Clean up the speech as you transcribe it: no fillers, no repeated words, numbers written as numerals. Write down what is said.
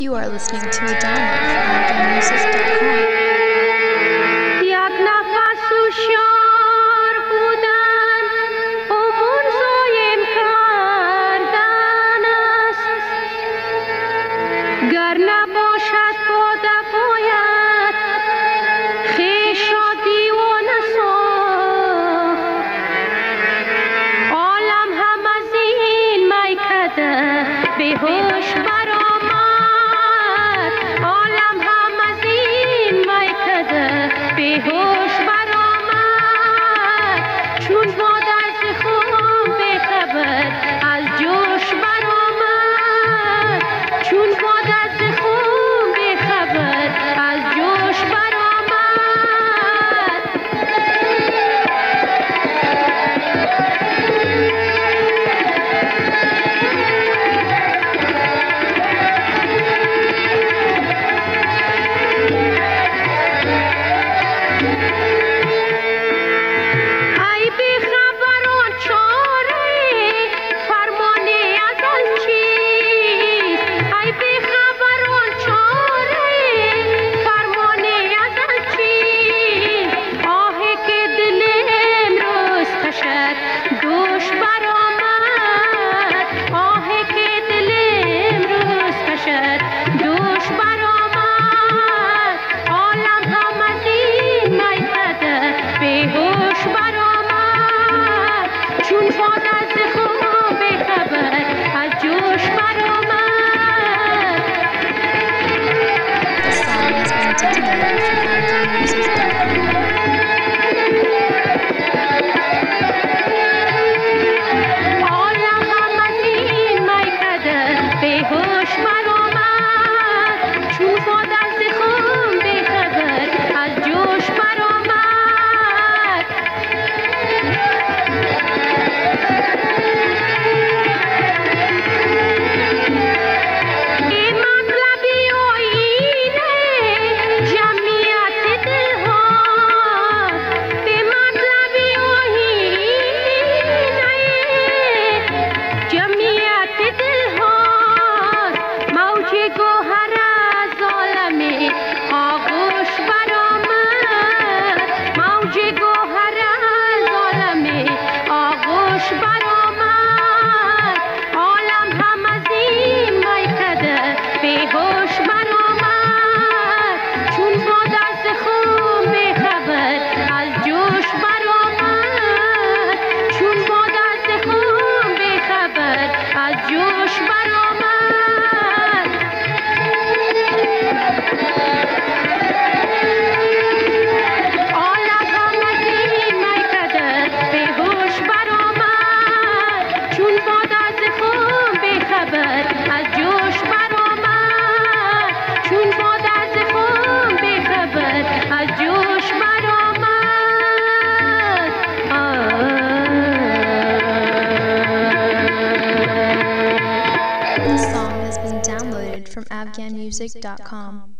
You are listening to a download from AfghanMusic.com. یک نفس هوشیار بودن امور زایم کردن است، گر نباشد باده باید خویش را دیوانه ساخت. عالم هم از این میکده بیهوش برآمد، عالم هم از این میکده بیهوش برآمد. چون باد از خون بیخبر از جوش برآمد، چون باد از خون بیخبر از جوش برآمد. This song has been downloaded from AfghanMusic.com.